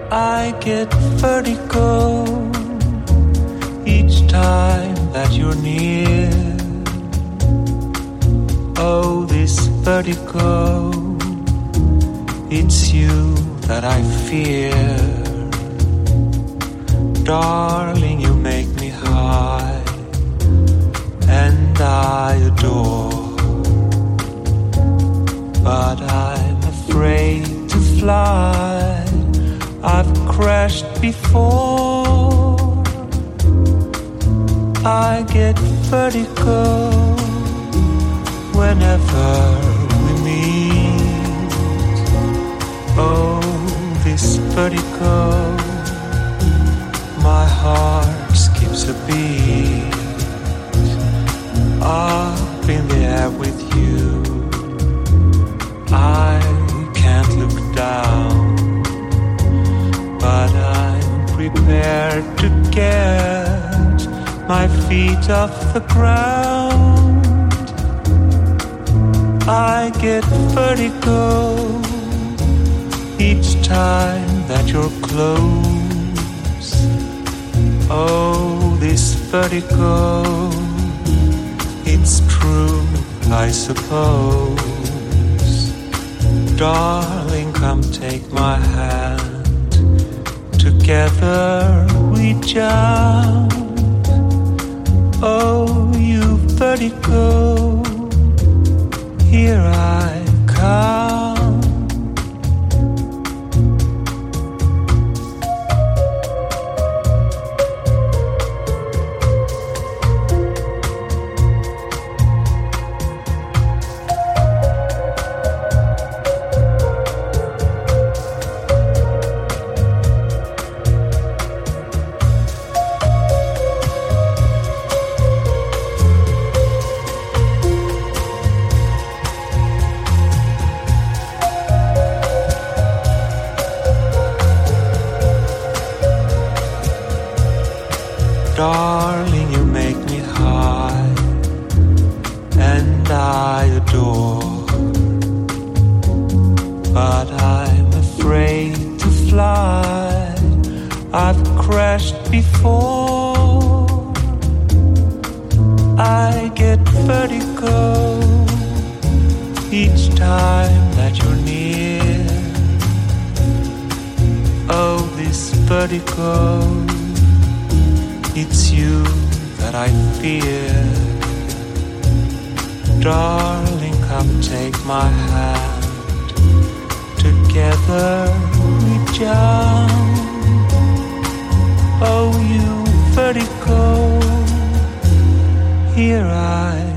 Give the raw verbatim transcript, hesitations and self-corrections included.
I get vertigo each time that you're near. Oh, this vertigo, it's you that I fear. Darling, you make me high, and I adore. But I'm afraid to fly. I've crashed before. I get vertigo whenever we meet. Oh, this vertigo, my heart skips a beat. Up in the air with you, I can't look down, but I'm prepared to get my feet off the ground. I get vertigo each time that you're close. Oh, this vertigo, it's true, I suppose. Darling, come take my hand. Together we jump. Oh, you vertigo, here I come. Darling, you make me high, and I adore. But I'm afraid to fly. I've crashed before. I get vertigo each time that you're near. Oh, this vertigo, it's you that I fear. Darling, come take my hand. Together we jump. Oh, you vertigo, here I